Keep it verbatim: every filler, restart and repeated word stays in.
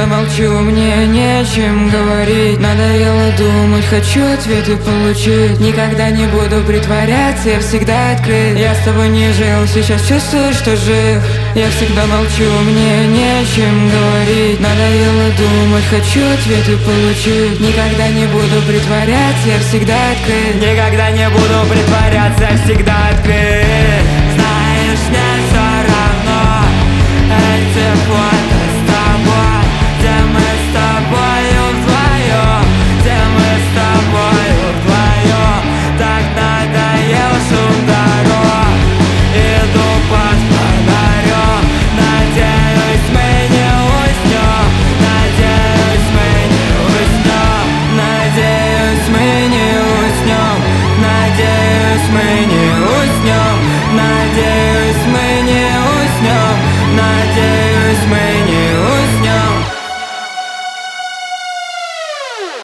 всегда молчу, мне нечем говорить. Надоело думать, хочу ответы получить. Никогда не буду притворяться, я всегда открыт. Я с тобой не жил, сейчас чувствую, что жив. Я всегда молчу, мне нечем говорить. Надоело думать, хочу ответы получить. Никогда не буду притворяться, я всегда открыт. Никогда не буду притворяться, я всегда открыт.